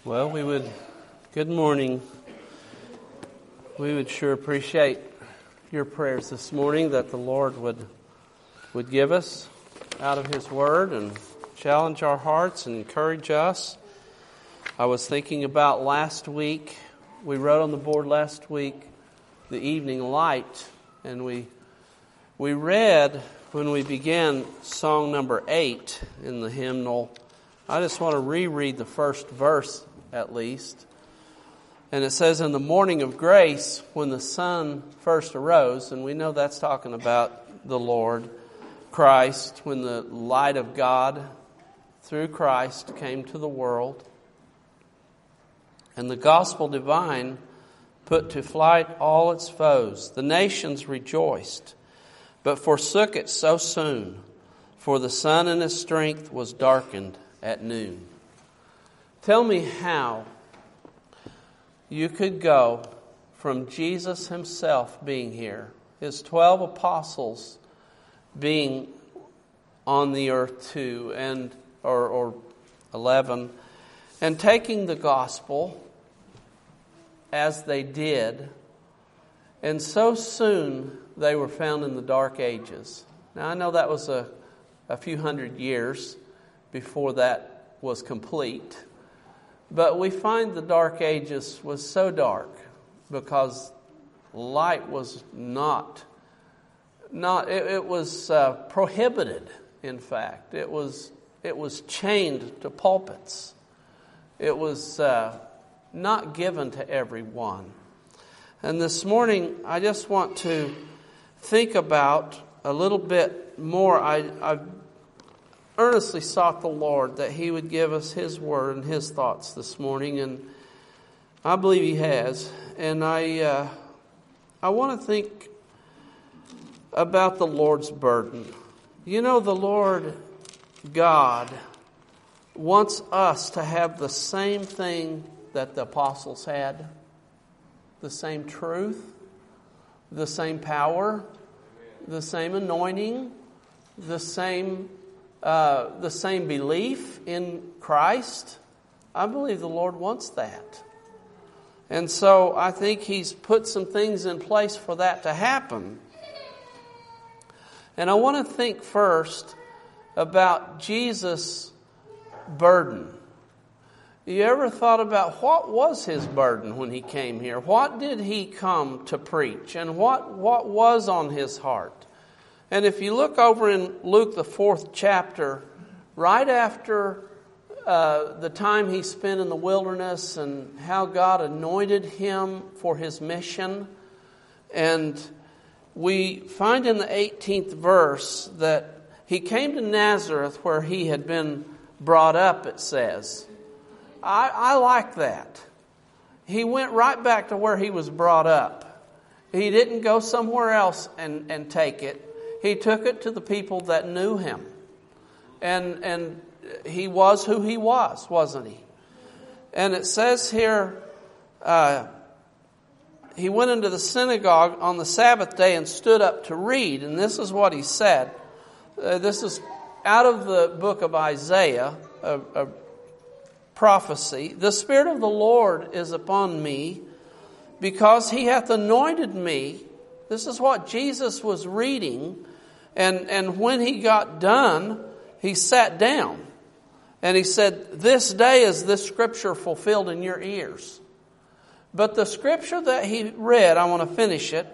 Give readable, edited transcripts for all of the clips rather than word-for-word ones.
Well, good morning. We would sure appreciate your prayers this morning that the Lord would give us out of His Word and challenge our hearts and encourage us. I was thinking about last week. We wrote on the board last week the evening light, and we read when we began song number 8 in the hymnal. I just want to reread the first verse at least. And it says, in the morning of grace, when the sun first arose, and we know that's talking about the Lord Christ, when the light of God through Christ came to the world, and the gospel divine put to flight all its foes. The nations rejoiced, but forsook it so soon, for the sun in his strength was darkened at noon. Tell me how you could go from Jesus himself being here, his 12 apostles being on the earth too, or 11, and taking the gospel as they did, and so soon they were found in the dark ages. Now I know that was a few hundred years before that was complete. But we find the dark ages was so dark because light was it was prohibited, in fact. It was chained to pulpits. It was not given to everyone. And this morning, I just want to think about a little bit more. I've earnestly sought the Lord that He would give us His Word and His thoughts this morning, and I believe He has. And I want to think about the Lord's burden. You know, the Lord God wants us to have the same thing that the apostles had, the same truth, the same power, the same anointing, the same belief in Christ. I believe the Lord wants that. And so I think He's put some things in place for that to happen. And I want to think first about Jesus' burden. You ever thought about what was His burden when He came here? What did He come to preach? And what was on His heart? And if you look over in Luke, the 4th chapter, right after the time He spent in the wilderness and how God anointed Him for His mission, and we find in the 18th verse that He came to Nazareth where He had been brought up, it says. I like that. He went right back to where He was brought up. He didn't go somewhere else and take it. He took it to the people that knew Him. And He was who He was, wasn't He? And it says here, He went into the synagogue on the Sabbath day and stood up to read. And this is what He said. This is out of the book of Isaiah, a prophecy. The Spirit of the Lord is upon me, because He hath anointed me. This is what Jesus was reading. And when He got done, He sat down. And He said, this day is this scripture fulfilled in your ears. But the scripture that He read, I want to finish it.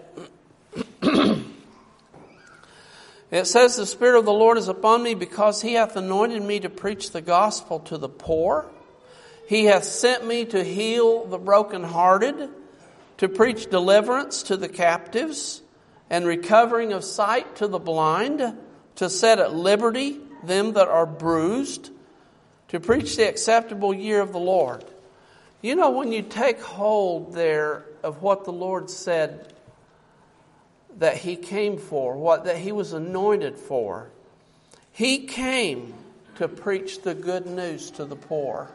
It says, the Spirit of the Lord is upon me, because He hath anointed me to preach the gospel to the poor. He hath sent me to heal the brokenhearted, to preach deliverance to the captives, and recovering of sight to the blind, to set at liberty them that are bruised, to preach the acceptable year of the Lord. You know, when you take hold there of what the Lord said that He came for, that He was anointed for, He came to preach the good news to the poor,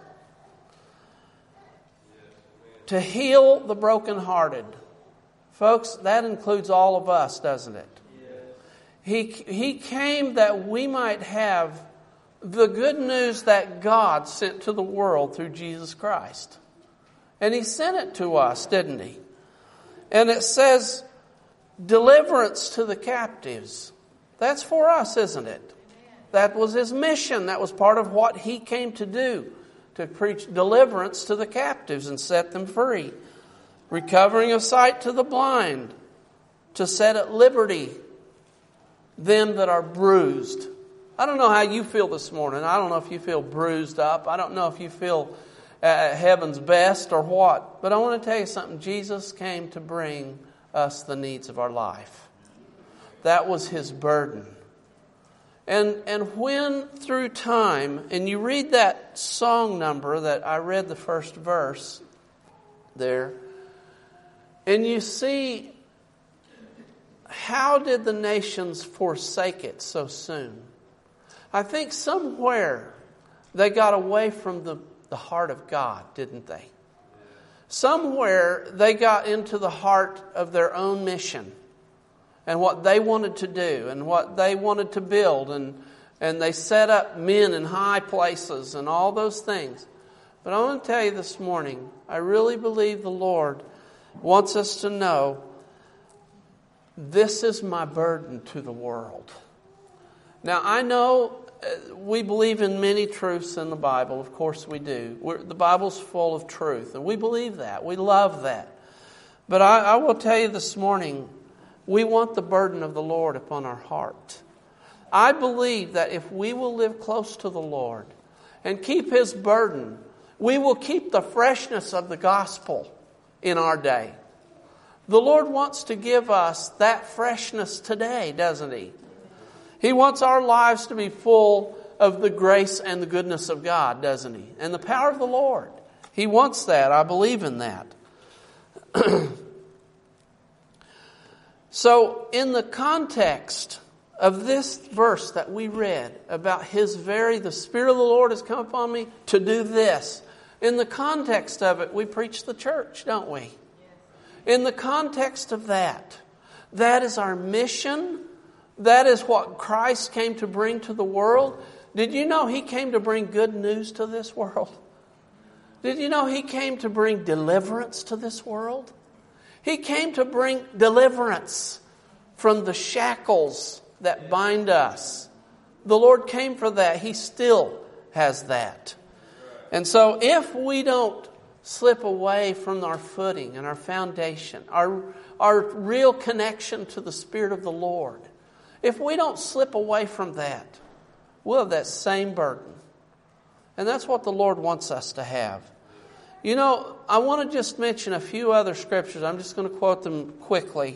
to heal the brokenhearted. Folks, that includes all of us, doesn't it? He came that we might have the good news that God sent to the world through Jesus Christ. And He sent it to us, didn't He? And it says, deliverance to the captives. That's for us, isn't it? That was His mission. That was part of what He came to do, to preach deliverance to the captives and set them free. Recovering of sight to the blind, to set at liberty them that are bruised. I don't know how you feel this morning. I don't know if you feel bruised up. I don't know if you feel at heaven's best or what. But I want to tell you something. Jesus came to bring us the needs of our life. That was His burden. And when through time, and you read that song number that I read the first verse there, and you see, how did the nations forsake it so soon? I think somewhere they got away from the heart of God, didn't they? Somewhere they got into the heart of their own mission and what they wanted to do and what they wanted to build. And they set up men in high places and all those things. But I want to tell you this morning, I really believe the Lord wants us to know, this is my burden to the world. Now, I know we believe in many truths in the Bible. Of course we do. The Bible's full of truth, and we believe that. We love that. But I will tell you this morning, we want the burden of the Lord upon our heart. I believe that if we will live close to the Lord and keep His burden, we will keep the freshness of the gospel in our day. The Lord wants to give us that freshness today, doesn't He? He wants our lives to be full of the grace and the goodness of God, doesn't He? And the power of the Lord. He wants that. I believe in that. So, in the context of this verse that we read about the Spirit of the Lord has come upon me to do this. In the context of it, we preach the church, don't we? In the context of that is our mission. That is what Christ came to bring to the world. Did you know He came to bring good news to this world? Did you know He came to bring deliverance to this world? He came to bring deliverance from the shackles that bind us. The Lord came for that. He still has that. And so if we don't slip away from our footing and our foundation, our real connection to the Spirit of the Lord, if we don't slip away from that, we'll have that same burden. And that's what the Lord wants us to have. You know, I want to just mention a few other scriptures. I'm just going to quote them quickly.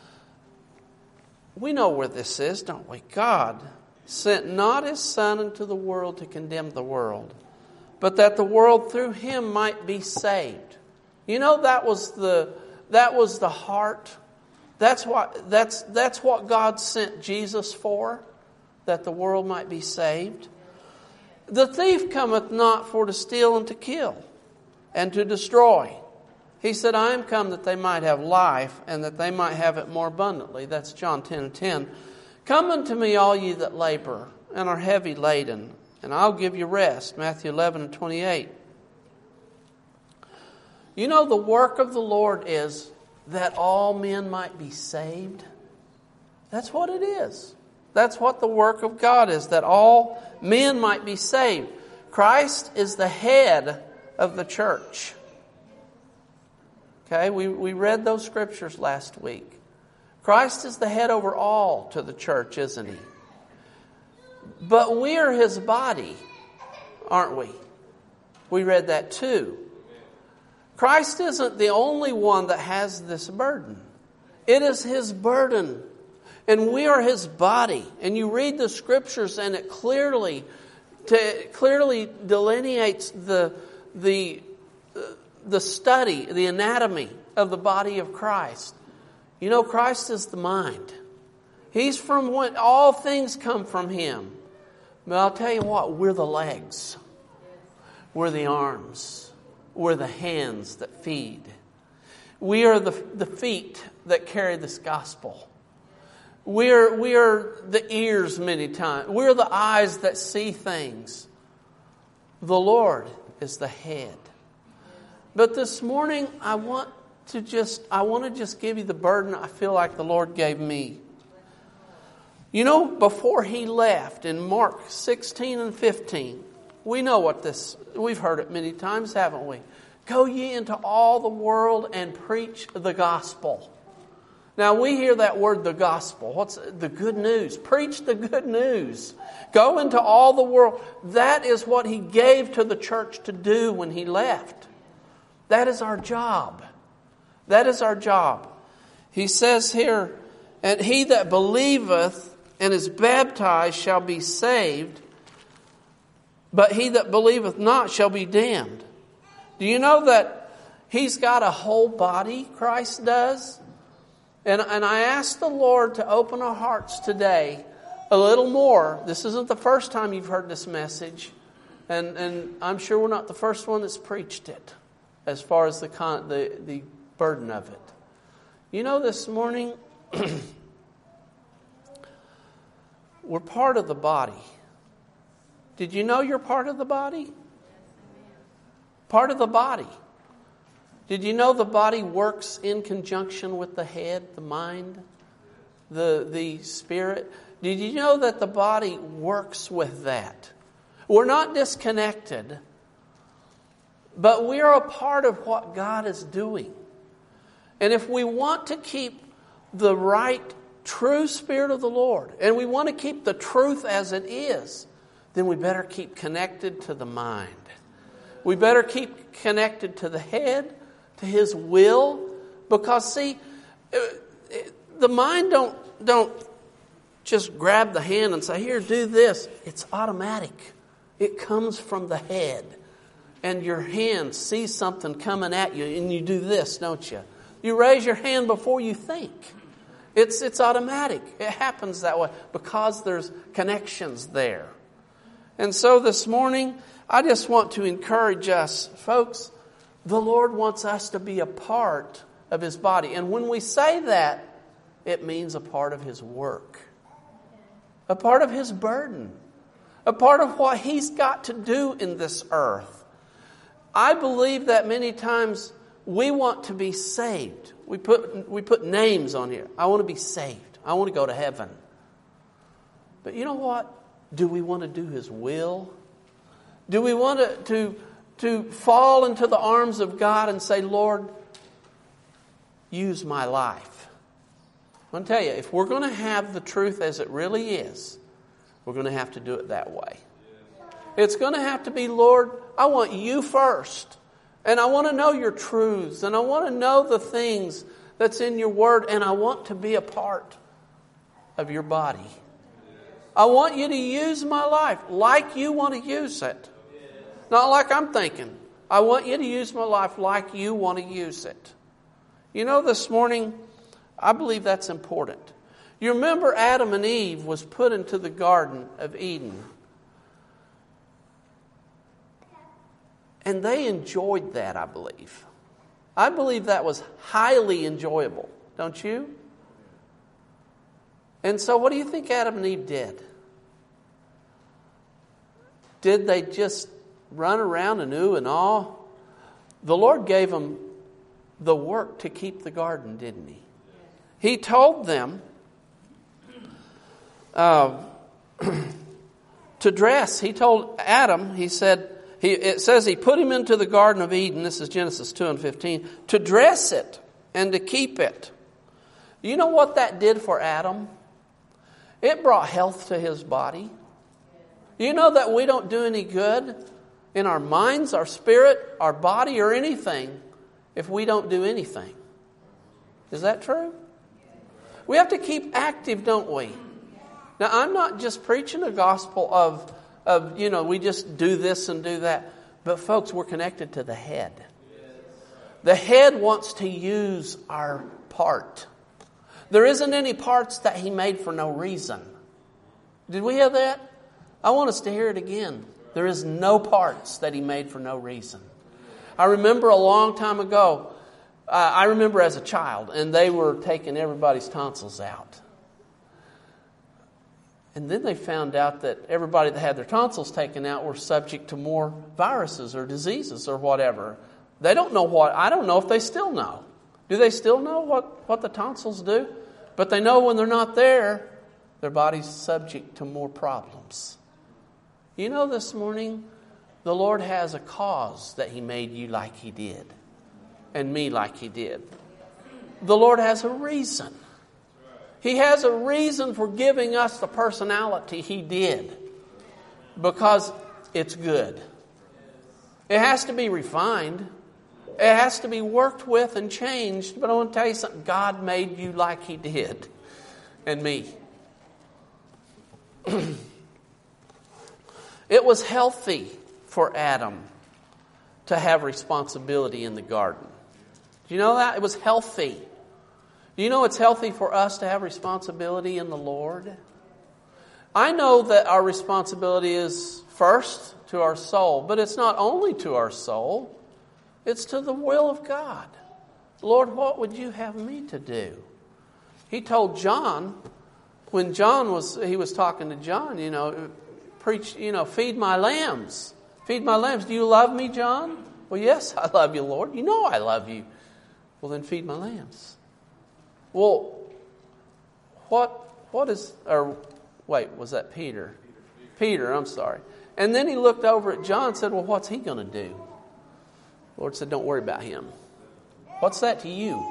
We know where this is, don't we? God sent not His Son into the world to condemn the world, but that the world through Him might be saved. You know, that was the heart. That's what God sent Jesus for, that the world might be saved. The thief cometh not for to steal and to kill and to destroy. He said, I am come that they might have life and that they might have it more abundantly. That's John 10:10. Come unto me, all ye that labor and are heavy laden, and I'll give you rest. Matthew 11:28. You know, the work of the Lord is that all men might be saved. That's what it is. That's what the work of God is, that all men might be saved. Christ is the head of the church. Okay, we read those scriptures last week. Christ is the head over all to the church, isn't He? But we are His body, aren't we? We read that too. Christ isn't the only one that has this burden. It is His burden. And we are His body. And you read the scriptures and it clearly delineates the study, the anatomy of the body of Christ. You know, Christ is the mind. He's from what all things come from Him. But I'll tell you what, we're the legs. We're the arms. We're the hands that feed. We are the feet that carry this gospel. We are the ears many times. We are the eyes that see things. The Lord is the head. But this morning, I want to just give you the burden I feel like the Lord gave me. You know, before He left in Mark 16 and 15, we know what this, we've heard it many times, haven't we? Go ye into all the world and preach the gospel. Now we hear that word, the gospel. What's the good news? Preach the good news. Go into all the world. That is what He gave to the church to do when He left. That is our job. That is our job. He says here, and he that believeth and is baptized shall be saved, but he that believeth not shall be damned. Do you know that He's got a whole body, Christ does? And I ask the Lord to open our hearts today a little more. This isn't the first time you've heard this message. And I'm sure we're not the first one that's preached it as far as the burden of it. You know, this morning, we're part of the body. Did you know you're part of the body? Part of the body. Did you know the body works in conjunction with the head, the mind, the spirit? Did you know that the body works with that? We're not disconnected, but we are a part of what God is doing. And if we want to keep the right, true Spirit of the Lord, and we want to keep the truth as it is, then we better keep connected to the mind. We better keep connected to the head, to His will, because see, the mind don't just grab the hand and say, here, do this. It's automatic. It comes from the head. And your hand sees something coming at you and you do this, don't you? You raise your hand before you think. It's automatic. It happens that way because there's connections there. And so this morning, I just want to encourage us, folks, the Lord wants us to be a part of His body. And when we say that, it means a part of His work. A part of His burden. A part of what He's got to do in this earth. I believe that many times we want to be saved. We put names on here. I want to be saved. I want to go to heaven. But you know what? Do we want to do His will? Do we want to fall into the arms of God and say, Lord, use my life? I'm going to tell you, if we're going to have the truth as it really is, we're going to have to do it that way. It's going to have to be, Lord, I want you first. And I want to know your truths. And I want to know the things that's in your word. And I want to be a part of your body. I want you to use my life like you want to use it. Not like I'm thinking. I want you to use my life like you want to use it. You know, this morning, I believe that's important. You remember Adam and Eve was put into the Garden of Eden. And they enjoyed that, I believe. I believe that was highly enjoyable, don't you? And so what do you think Adam and Eve did? Did they just run around and ooh and ah? The Lord gave them the work to keep the garden, didn't He? He told them to dress. He told Adam, He said, it says He put him into the Garden of Eden, this is Genesis 2 and 15, to dress it and to keep it. You know what that did for Adam? It brought health to his body. You know that we don't do any good in our minds, our spirit, our body, or anything if we don't do anything. Is that true? We have to keep active, don't we? Now, I'm not just preaching a gospel of we just do this and do that. But folks, we're connected to the head. The head wants to use our part. There isn't any parts that He made for no reason. Did we hear that? I want us to hear it again. There is no parts that He made for no reason. I remember a long time ago, I remember as a child, and they were taking everybody's tonsils out. And then they found out that everybody that had their tonsils taken out were subject to more viruses or diseases or whatever. They don't know what. I don't know if they still know. Do they still know what the tonsils do? But they know when they're not there, their body's subject to more problems. You know, this morning, the Lord has a cause that He made you like He did, and me like He did. The Lord has a reason. He has a reason for giving us the personality He did, because it's good. It has to be refined. It has to be worked with and changed. But I want to tell you something. God made you like He did, and me. It was healthy for Adam to have responsibility in the garden. Do you know that? It was healthy. Do you know it's healthy for us to have responsibility in the Lord? I know that our responsibility is first to our soul, but it's not only to our soul, it's to the will of God. Lord, what would you have me to do? He told John, when he was talking to John, preach, feed my lambs. Feed my lambs. Do you love me, John? Well, yes, I love you, Lord. You know I love you. Well, then feed my lambs. Well, was that Peter? Peter, I'm sorry. And then he looked over at John and said, well, what's he going to do? The Lord said, don't worry about him. What's that to you?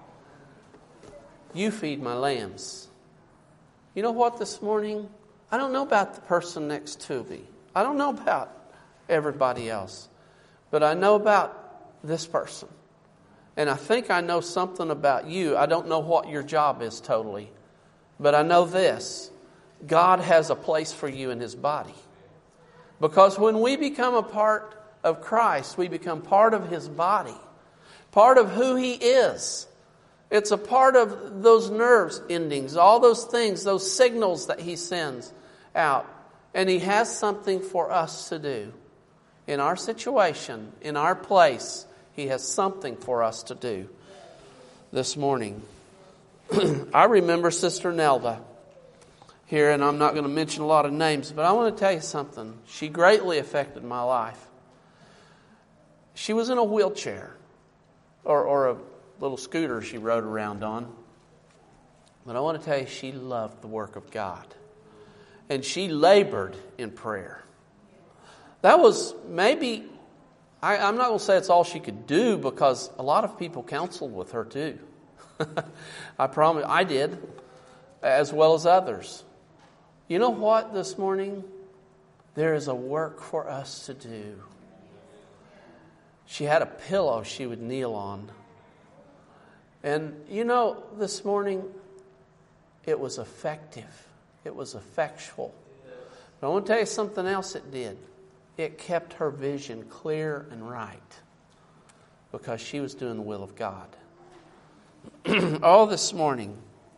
You feed my lambs. You know what, this morning? I don't know about the person next to me. I don't know about everybody else. But I know about this person. And I think I know something about you. I don't know what your job is totally. But I know this. God has a place for you in His body. Because when we become a part of Christ, we become part of His body. Part of who He is. It's a part of those nerves endings, all those things, those signals that He sends out. And He has something for us to do. In our situation, in our place, He has something for us to do this morning. I remember Sister Nelda here, and I'm not going to mention a lot of names, but I want to tell you something. She greatly affected my life. She was in a wheelchair, or a little scooter she rode around on. But I want to tell you, she loved the work of God. And she labored in prayer. That was maybe, I'm not going to say it's all she could do, because a lot of people counseled with her too. I promise, I did, as well as others. You know what, this morning? There is a work for us to do. She had a pillow she would kneel on. And this morning, it was effective. It was effectual. But I want to tell you something else it did. It kept her vision clear and right, because she was doing the will of God. All this morning,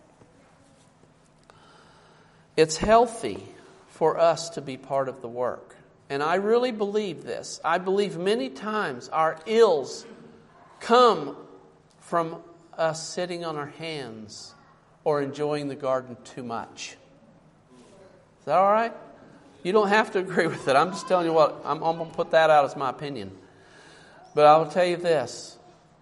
it's healthy for us to be part of the work. And I really believe this. I believe many times our ills come from us sitting on our hands or enjoying the garden too much. Is that all right? You don't have to agree with it. I'm just telling you what, I'm going to put that out as my opinion. But I will tell you this.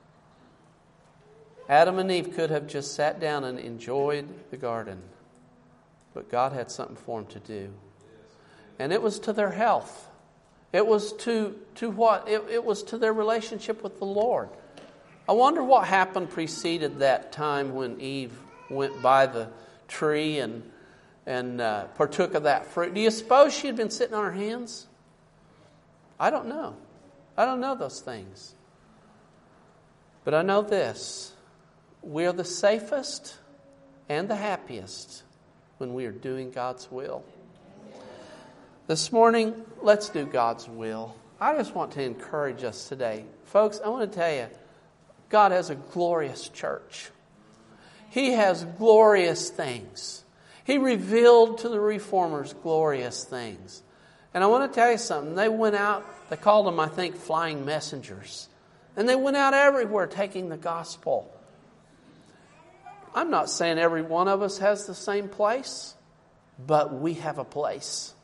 Adam and Eve could have just sat down and enjoyed the garden. But God had something for them to do. And it was to their health. It was to what? It was to their relationship with the Lord. I wonder what happened preceded that time when Eve went by the tree and partook of that fruit. Do you suppose she had been sitting on her hands? I don't know. I don't know those things. But I know this. We are the safest and the happiest when we are doing God's will. This morning, let's do God's will. I just want to encourage us today. Folks, I want to tell you, God has a glorious church. He has glorious things. He revealed to the reformers glorious things. And I want to tell you something. They went out, they called them, I think, flying messengers. And they went out everywhere taking the gospel. I'm not saying every one of us has the same place. but we have a place.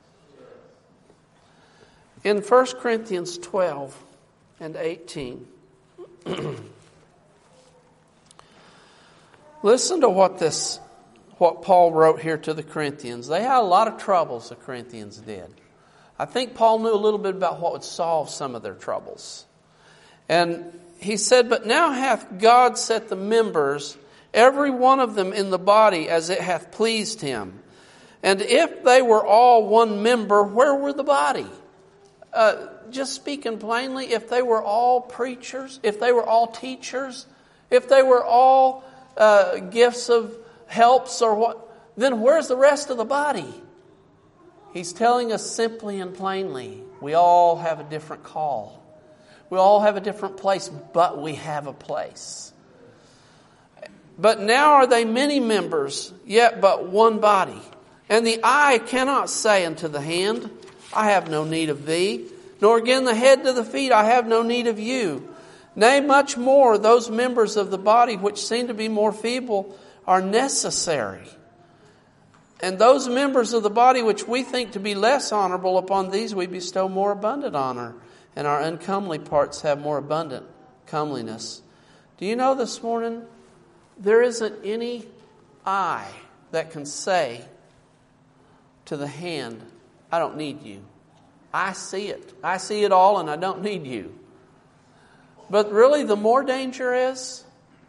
In 1 Corinthians 12 and 18, listen to what Paul wrote here to the Corinthians. They had a lot of troubles, the Corinthians did. I think Paul knew a little bit about what would solve some of their troubles. And he said, "But now hath God set the members, every one of them in the body, as it hath pleased him. And if they were all one member, where were the body?" Just speaking plainly, if they were all preachers, if they were all teachers, if they were all gifts of helps or what, then where's the rest of the body? He's telling us simply and plainly, we all have a different call. We all have a different place, but we have a place. "But now are they many members, yet but one body. And the eye cannot say unto the hand, I have no need of thee, nor again the head to the feet, I have no need of you. Nay, much more, those members of the body which seem to be more feeble are necessary. And those members of the body which we think to be less honorable, upon these we bestow more abundant honor, and our uncomely parts have more abundant comeliness." Do you know this morning, there isn't any eye that can say to the hand, "I don't need you. I see it. I see it all and I don't need you." But really the more danger is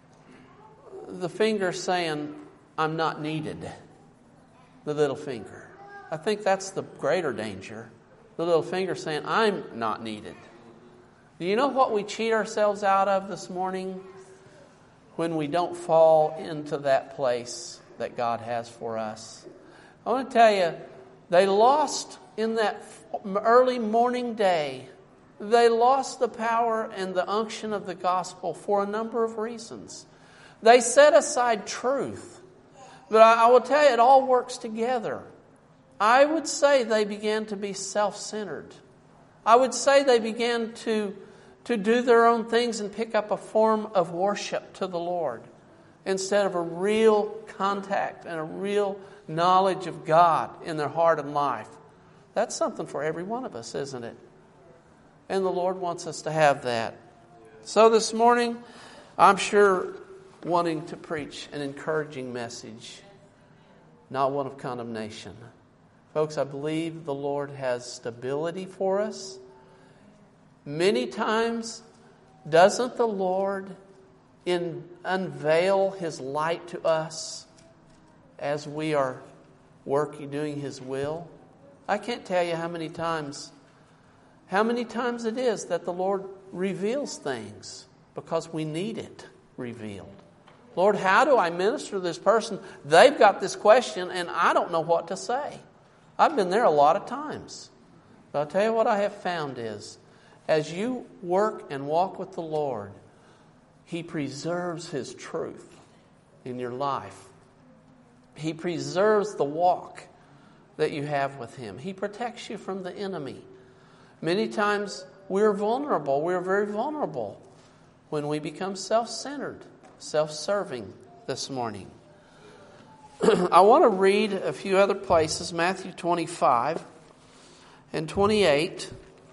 the finger saying, "I'm not needed." The little finger. I think that's the greater danger. The little finger saying, "I'm not needed." Do you know what we cheat ourselves out of this morning? When we don't fall into that place that God has for us. I want to tell you, they lost in that early morning day. They lost the power and the unction of the gospel for a number of reasons. They set aside truth. But I will tell you, it all works together. I would say they began to be self-centered. I would say they began to do their own things and pick up a form of worship to the Lord instead of a real contact and a real knowledge of God in their heart and life. That's something for every one of us, isn't it? And the Lord wants us to have that. So this morning, I'm sure wanting to preach an encouraging message, not one of condemnation. Folks, I believe the Lord has stability for us. Many times, doesn't the Lord unveil His light to us as we are doing His will? I can't tell you how many times it is that the Lord reveals things because we need it revealed. Lord, how do I minister to this person? They've got this question and I don't know what to say. I've been there a lot of times. But I'll tell you what I have found is, as you work and walk with the Lord, He preserves His truth in your life. He preserves the walk that you have with Him. He protects you from the enemy. Many times we're vulnerable. We're very vulnerable when we become self-centered, self-serving this morning. I want to read a few other places. Matthew 25 and 28.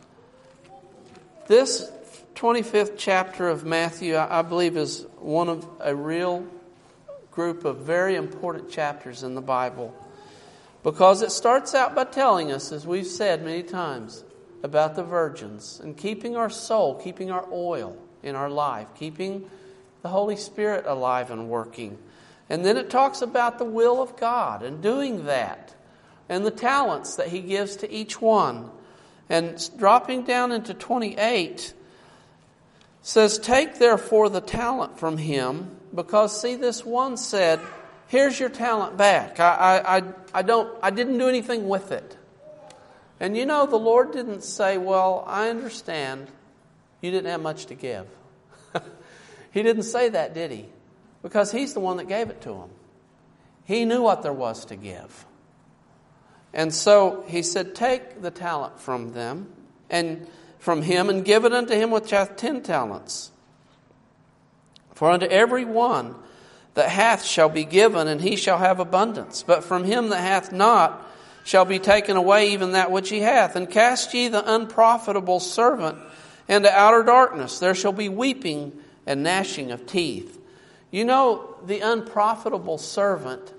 This 25th chapter of Matthew, I believe, is one of a real group of very important chapters in the Bible. Because it starts out by telling us, as we've said many times, about the virgins and keeping our soul, keeping our oil in our life, keeping the Holy Spirit alive and working. And then it talks about the will of God and doing that and the talents that He gives to each one. And dropping down into 28 says, "Take therefore the talent from him, because see, this one said, here's your talent back. I didn't do anything with it." And you know, the Lord didn't say, "Well, I understand you didn't have much to give." He didn't say that, did He? Because He's the one that gave it to him. He knew what there was to give. And so He said, "Take the talent from them and from him, and give it unto him which hath 10 talents. For unto every one that hath shall be given, and he shall have abundance. But from him that hath not shall be taken away even that which he hath. And cast ye the unprofitable servant into outer darkness. There shall be weeping and gnashing of teeth. You know, the unprofitable servant,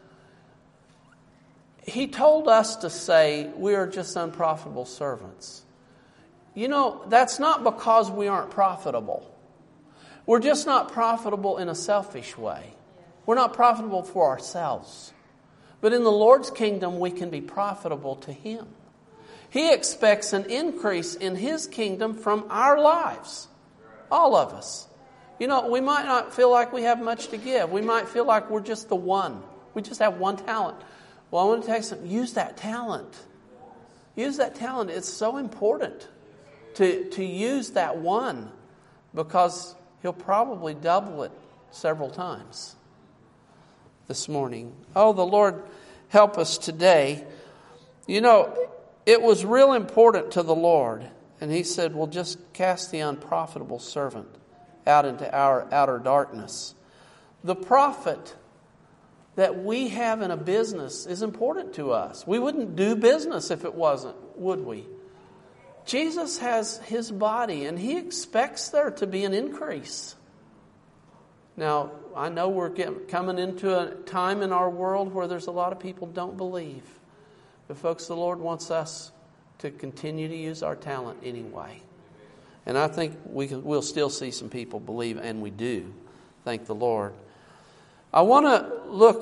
he told us to say we are just unprofitable servants. You know, that's not because we aren't profitable. We're just not profitable in a selfish way. We're not profitable for ourselves. But in the Lord's kingdom, we can be profitable to Him. He expects an increase in His kingdom from our lives. All of us. You know, we might not feel like we have much to give. We might feel like we're just the one. We just have one talent. Well, I want to tell you something. Use that talent. Use that talent. It's so important to use that one, because He'll probably double it several times this morning. Oh, the Lord help us today. You know, it was real important to the Lord. And He said, well, just cast the unprofitable servant out into our outer darkness. The profit that we have in a business is important to us. We wouldn't do business if it wasn't, would we? Jesus has His body, and He expects there to be an increase. Now, I know we're coming into a time in our world where there's a lot of people don't believe. But folks, the Lord wants us to continue to use our talent anyway. And I think we'll still see some people believe, and we do. Thank the Lord. I want to look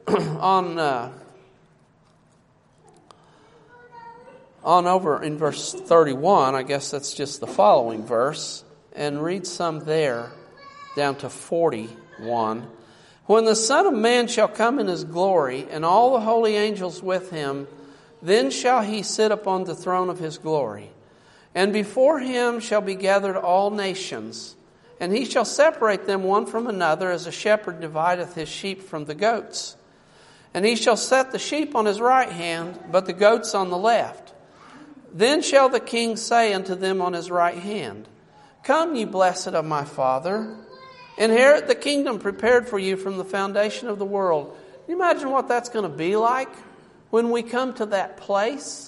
on over in verse 31, I guess that's just the following verse, and read some there down to 41. When the Son of Man shall come in His glory, and all the holy angels with Him, then shall He sit upon the throne of His glory. And before Him shall be gathered all nations, and He shall separate them one from another, as a shepherd divideth his sheep from the goats. And He shall set the sheep on His right hand, but the goats on the left. Then shall the King say unto them on His right hand, Come, ye blessed of my Father, inherit the kingdom prepared for you from the foundation of the world. Can you imagine what that's going to be like when we come to that place?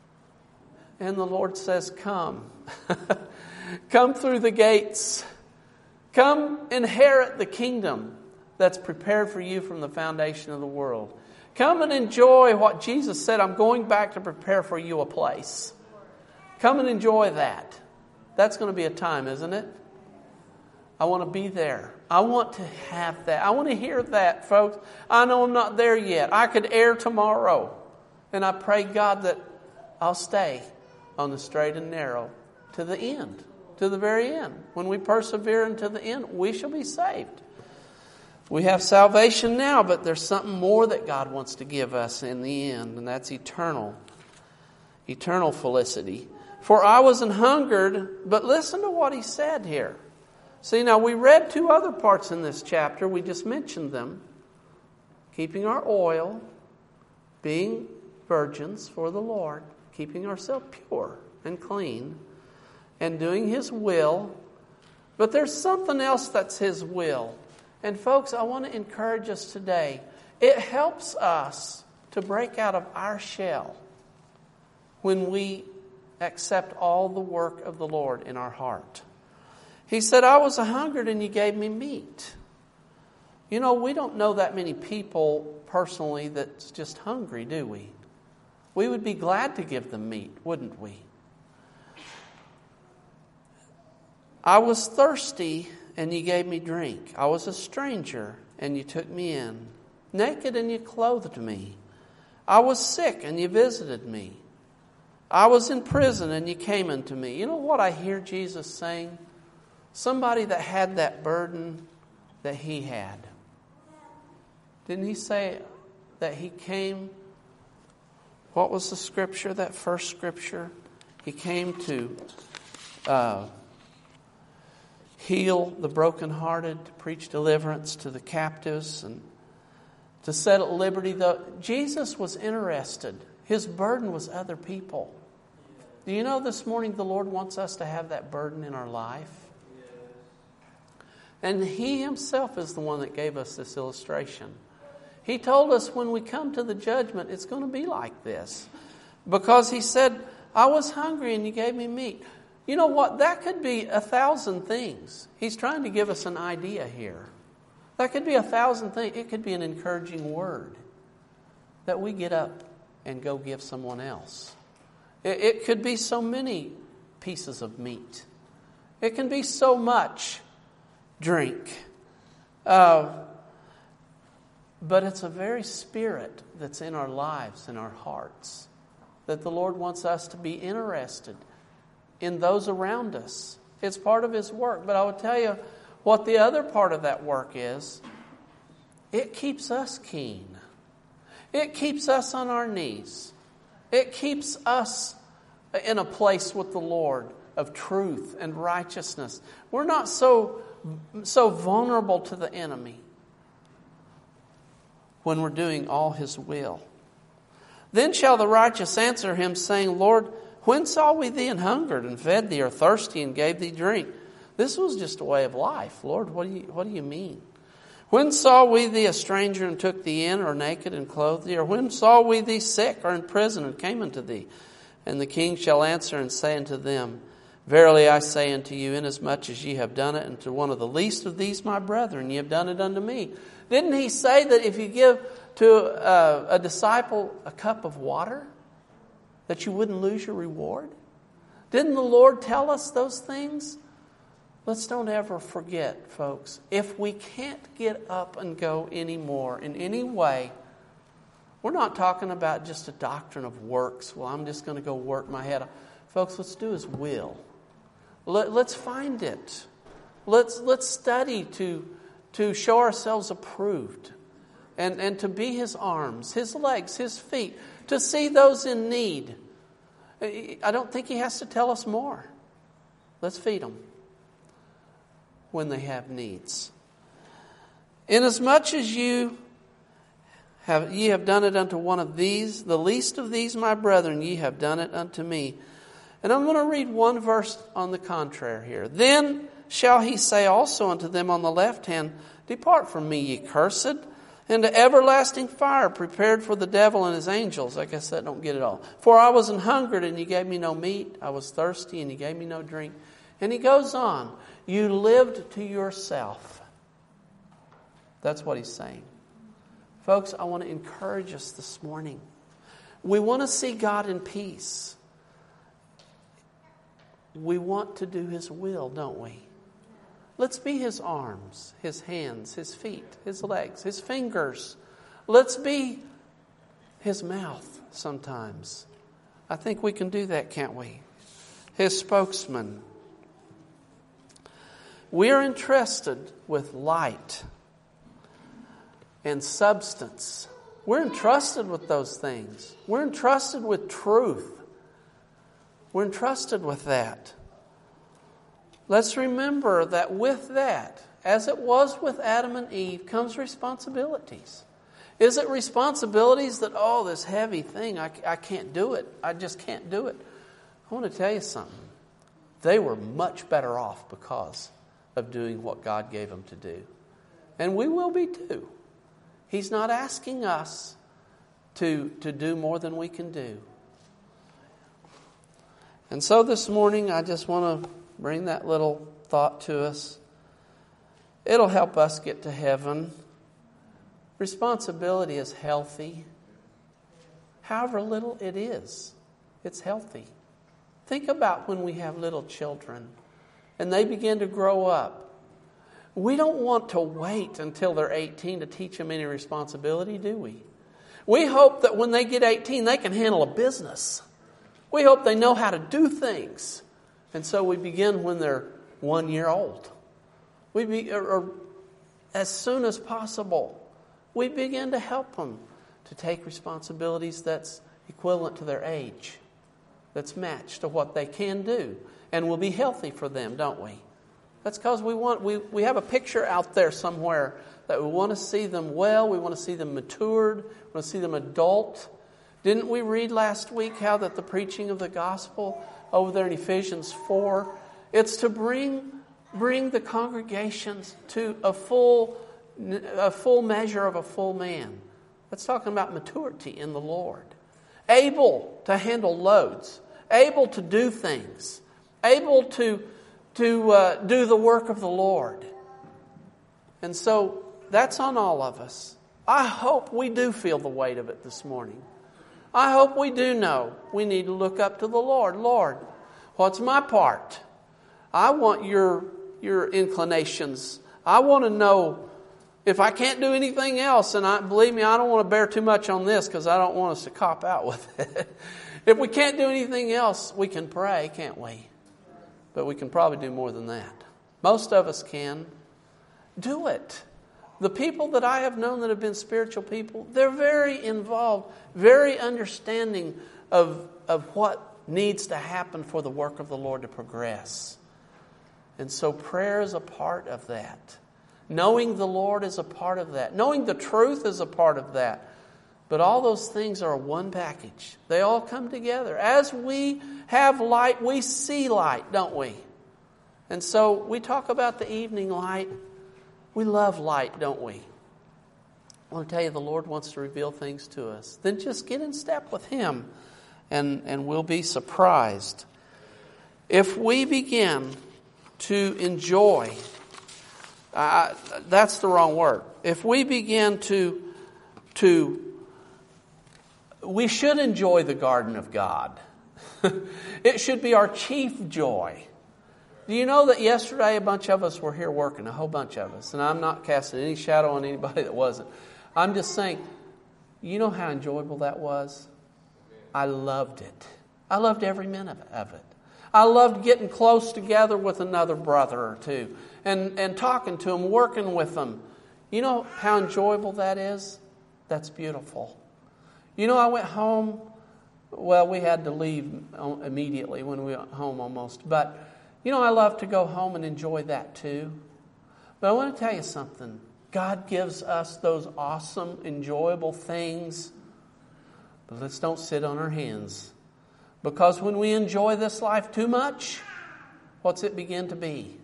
And the Lord says, Come. Come through the gates. Come inherit the kingdom that's prepared for you from the foundation of the world. Come and enjoy what Jesus said, I'm going back to prepare for you a place. Come and enjoy that. That's going to be a time, isn't it? I want to be there. I want to have that. I want to hear that, folks. I know I'm not there yet. I could err tomorrow. And I pray, God, that I'll stay on the straight and narrow to the end, to the very end. When we persevere unto the end, we shall be saved. We have salvation now, but there's something more that God wants to give us in the end, and that's eternal felicity. For I was an hungered, but listen to what He said here. See, now we read two other parts in this chapter. We just mentioned them. Keeping our oil, being virgins for the Lord, keeping ourselves pure and clean, and doing His will. But there's something else that's His will. And folks, I want to encourage us today. It helps us to break out of our shell when we accept all the work of the Lord in our heart. He said, I was hungered and you gave me meat. You know, we don't know that many people personally that's just hungry, do we? We would be glad to give them meat, wouldn't we? I was thirsty and you gave me drink. I was a stranger and you took me in. Naked and you clothed me. I was sick and you visited me. I was in prison and you came unto me. You know what I hear Jesus saying? Somebody that had that burden that He had. Didn't He say that He came? What was the scripture, that first scripture? He came to heal the brokenhearted, to preach deliverance to the captives, and to set at liberty. Jesus was interested. His burden was other people. Do you know this morning the Lord wants us to have that burden in our life? And He Himself is the one that gave us this illustration. He told us when we come to the judgment, it's going to be like this. Because He said, I was hungry and you gave me meat. You know what? That could be 1,000 things. He's trying to give us an idea here. That could be 1,000 things. It could be an encouraging word that we get up and go give someone else. It could be so many pieces of meat. It can be so much drink. But it's a very spirit that's in our lives, in our hearts, that the Lord wants us to be interested in those around us. It's part of His work. But I will tell you what the other part of that work is. It keeps us keen. It keeps us on our knees. It keeps us in a place with the Lord of truth and righteousness. We're not so vulnerable to the enemy when we're doing all His will. Then shall the righteous answer Him, saying, Lord, when saw we Thee and hungered, and fed Thee, or thirsty, and gave Thee drink? This was just a way of life. Lord, what do you mean? When saw we Thee a stranger, and took Thee in, or naked, and clothed Thee? Or when saw we Thee sick, or in prison, and came unto Thee? And the king shall answer and say unto them, Verily I say unto you, inasmuch as ye have done it unto one of the least of these my brethren, ye have done it unto me. Didn't He say that if you give to a disciple a cup of water, that you wouldn't lose your reward? Didn't the Lord tell us those things? Let's don't ever forget, folks, if we can't get up and go anymore in any way, we're not talking about just a doctrine of works. Well, I'm just going to go work my head off. Folks, let's do His will. Let's find it. Let's study to show ourselves approved. And to be His arms, His legs, His feet, to see those in need. I don't think He has to tell us more. Let's feed them when they have needs. Inasmuch as ye have done it unto one of these, the least of these my brethren, ye have done it unto me. And I'm going to read one verse on the contrary here. Then shall He say also unto them on the left hand, Depart from me, ye cursed, into everlasting fire prepared for the devil and his angels. I guess that don't get it all. For I was an hungered, and you gave me no meat. I was thirsty, and you gave me no drink. And He goes on. You lived to yourself. That's what He's saying. Folks, I want to encourage us this morning. We want to see God in peace. We want to do His will, don't we? Let's be His arms, His hands, His feet, His legs, His fingers. Let's be His mouth sometimes. I think we can do that, can't we? His spokesman. We are entrusted with light and substance. We're entrusted with those things. We're entrusted with truth. We're entrusted with that. Let's remember that with that, as it was with Adam and Eve, comes responsibilities. Is it responsibilities that, this heavy thing, I can't do it. I just can't do it. I want to tell you something. They were much better off because of doing what God gave them to do. And we will be too. He's not asking us to do more than we can do. And so this morning, I just want to bring that little thought to us. It'll help us get to heaven. Responsibility is healthy. However little it is, it's healthy. Think about when we have little children and they begin to grow up. We don't want to wait until they're 18 to teach them any responsibility, do we? We hope that when they get 18, they can handle a business. We hope they know how to do things. And so we begin when they're 1 year old. Or as soon as possible, we begin to help them to take responsibilities that's equivalent to their age, that's matched to what they can do, and will be healthy for them, don't we? That's because we have a picture out there somewhere that we want to see them well, we want to see them matured, we want to see them adult. Didn't we read last week how that the preaching of the gospel over there in Ephesians 4, it's to bring bring the congregations to a full measure of a full man. That's talking about maturity in the Lord. Able to handle loads. Able to do things. Able to do the work of the Lord. And so that's on all of us. I hope we do feel the weight of it this morning. I hope we do know we need to look up to the Lord. Lord, what's my part? I want your inclinations. I want to know if I can't do anything else, and believe me, I don't want to bear too much on this because I don't want us to cop out with it. If we can't do anything else, we can pray, can't we? But we can probably do more than that. Most of us can. Do it. The people that I have known that have been spiritual people, they're very involved, very understanding of what needs to happen for the work of the Lord to progress. And so prayer is a part of that. Knowing the Lord is a part of that. Knowing the truth is a part of that. But all those things are one package. They all come together. As we have light, we see light, don't we? And so we talk about the evening light. We love light, don't we? I want to tell you, the Lord wants to reveal things to us. Then just get in step with Him, and we'll be surprised. If we begin to enjoy, that's the wrong word. If we begin we should enjoy the garden of God. It should be our chief joy. Do you know that yesterday a bunch of us were here working, a whole bunch of us, and I'm not casting any shadow on anybody that wasn't. I'm just saying, you know how enjoyable that was? I loved it. I loved every minute of it. I loved getting close together with another brother or two and talking to them, working with them. You know how enjoyable that is? That's beautiful. You know, I went home. Well, we had to leave immediately when we went home almost. But, you know, I love to go home and enjoy that too. But I want to tell you something. God gives us those awesome, enjoyable things. But let's don't sit on our hands. Because when we enjoy this life too much, what's it begin to be?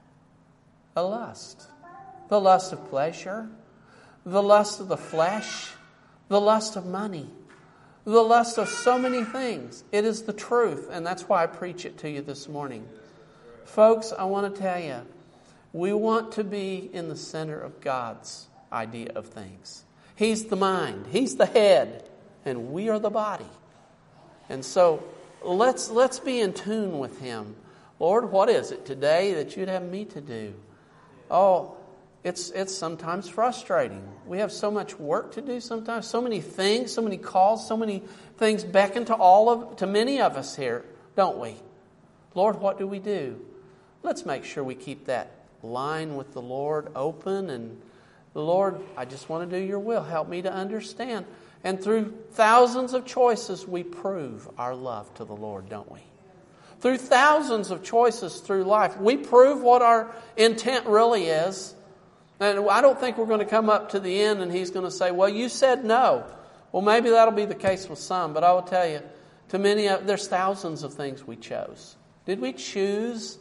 A lust. The lust of pleasure. The lust of the flesh. The lust of money. The lust of so many things. It is the truth, and that's why I preach it to you this morning. Folks, I want to tell you, we want to be in the center of God's idea of things. He's the mind. He's the head. And we are the body. And so let's be in tune with Him. Lord, what is it today that You'd have me to do? Oh, it's sometimes frustrating. We have so much work to do sometimes, so many things, so many calls, so many things beckon to many of us here, don't we? Lord, what do? Let's make sure we keep that line with the Lord open. And Lord, I just want to do Your will. Help me to understand. And through thousands of choices, we prove our love to the Lord, don't we? Through thousands of choices through life, we prove what our intent really is. And I don't think we're going to come up to the end and He's going to say, well, you said no. Well, maybe that'll be the case with some, but I will tell you, to many, there's thousands of things we chose. Did we choose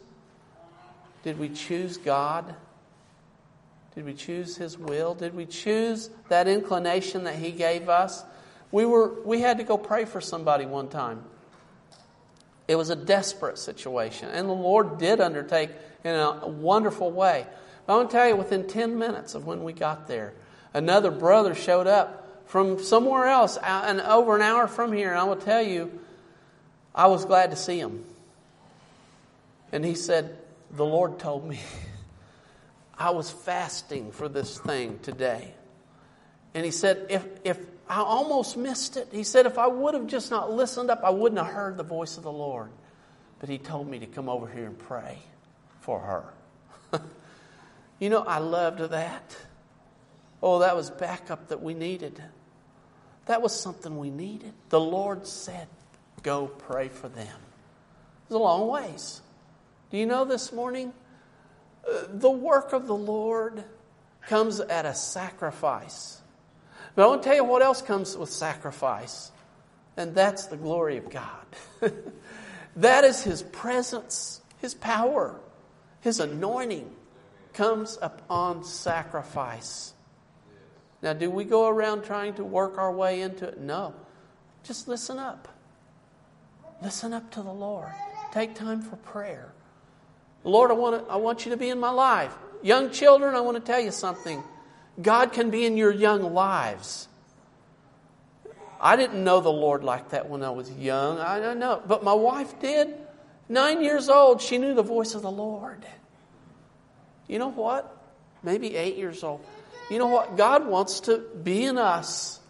God? Did we choose His will? Did we choose that inclination that He gave us? We had to go pray for somebody one time. It was a desperate situation, and the Lord did undertake in a wonderful way. I want to tell you, within 10 minutes of when we got there, another brother showed up from somewhere else, and over an hour from here, and I will tell you, I was glad to see him. And he said, the Lord told me I was fasting for this thing today. And he said, if I almost missed it, he said, if I would have just not listened up, I wouldn't have heard the voice of the Lord. But He told me to come over here and pray for her. You know, I loved that. Oh, that was backup that we needed. That was something we needed. The Lord said, go pray for them. It was a long ways. Do you know this morning? The work of the Lord comes at a sacrifice. But I want to tell you what else comes with sacrifice. And that's the glory of God. That is His presence, His power. His anointing comes upon sacrifice. Now, do we go around trying to work our way into it? No. Just listen up. Listen up to the Lord. Take time for prayer. Lord, I want you to be in my life. Young children, I want to tell you something. God can be in your young lives. I didn't know the Lord like that when I was young. I don't know. But my wife did. 9 years old, she knew the voice of the Lord. You know what? Maybe 8 years old. You know what? God wants to be in us.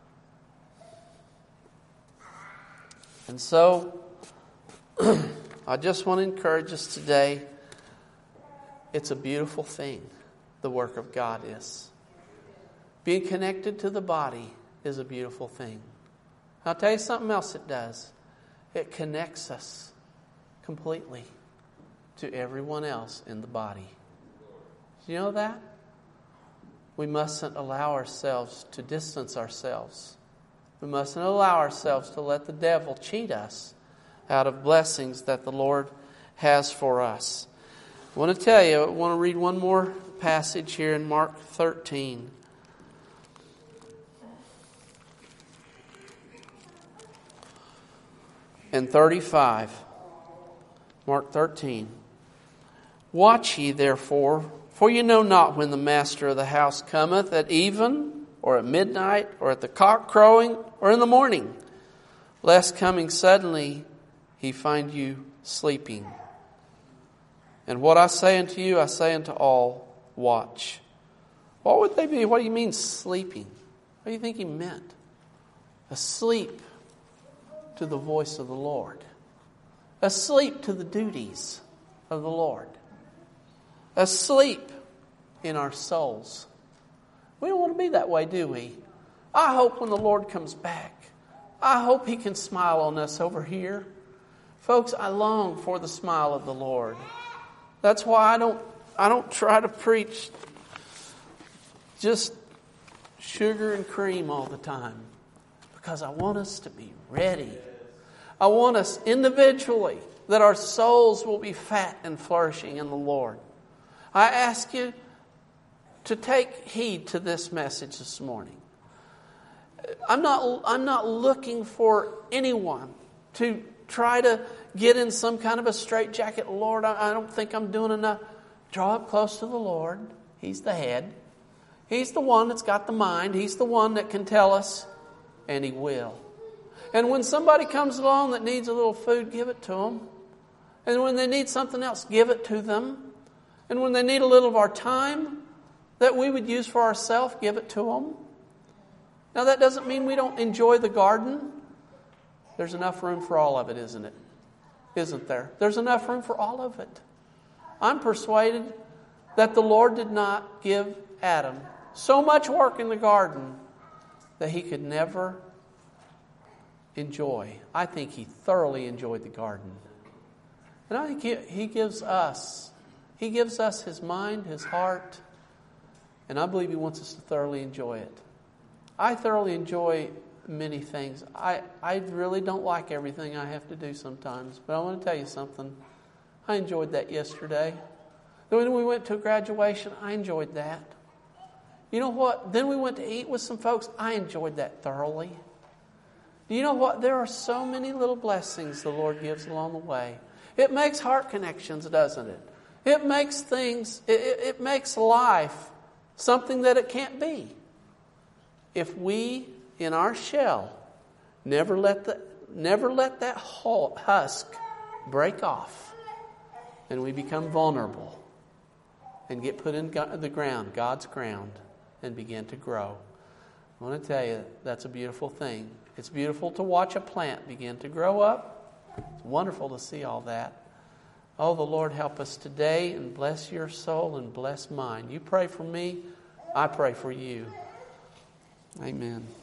And so, I just want to encourage us today. It's a beautiful thing, the work of God is. Being connected to the body is a beautiful thing. I'll tell you something else it does. It connects us completely to everyone else in the body. Do you know that? We mustn't allow ourselves to distance ourselves. We mustn't allow ourselves to let the devil cheat us out of blessings that the Lord has for us. I want to tell you, I want to read one more passage here in Mark 13. And 35. Mark 13. Watch ye therefore, for you know not when the master of the house cometh, at even, or at midnight, or at the cock crowing, or in the morning, lest coming suddenly he find you sleeping. And what I say unto you, I say unto all, watch. What would they be? What do you mean sleeping? What do you think he meant? Asleep to the voice of the Lord. Asleep to the duties of the Lord. Asleep in our souls. We don't want to be that way, do we? I hope when the Lord comes back, I hope He can smile on us over here. Folks, I long for the smile of the Lord. That's why I don't try to preach just sugar and cream all the time. Because I want us to be ready. I want us individually that our souls will be fat and flourishing in the Lord. I ask you to take heed to this message this morning. I'm not looking for anyone to try to get in some kind of a straitjacket. Lord, I don't think I'm doing enough. Draw up close to the Lord. He's the head. He's the one that's got the mind. He's the one that can tell us, and He will. And when somebody comes along that needs a little food, give it to them. And when they need something else, give it to them. And when they need a little of our time that we would use for ourselves, give it to them. Now that doesn't mean we don't enjoy the garden. There's enough room for all of it, isn't it? Isn't there? There's enough room for all of it. I'm persuaded that the Lord did not give Adam so much work in the garden that he could never enjoy. I think He thoroughly enjoyed the garden. And I think He gives us His mind, His heart, and I believe He wants us to thoroughly enjoy it. I thoroughly enjoy many things. I really don't like everything I have to do sometimes, but I want to tell you something. I enjoyed that yesterday. When we went to a graduation, I enjoyed that. You know what? Then we went to eat with some folks. I enjoyed that thoroughly. You know what? There are so many little blessings the Lord gives along the way. It makes heart connections, doesn't it? It makes things, it makes life something that it can't be. If we, in our shell, never let that husk break off, and we become vulnerable and get put in the ground, God's ground, and begin to grow. I want to tell you, that's a beautiful thing. It's beautiful to watch a plant begin to grow up. It's wonderful to see all that. Oh, the Lord help us today and bless your soul and bless mine. You pray for me, I pray for you. Amen.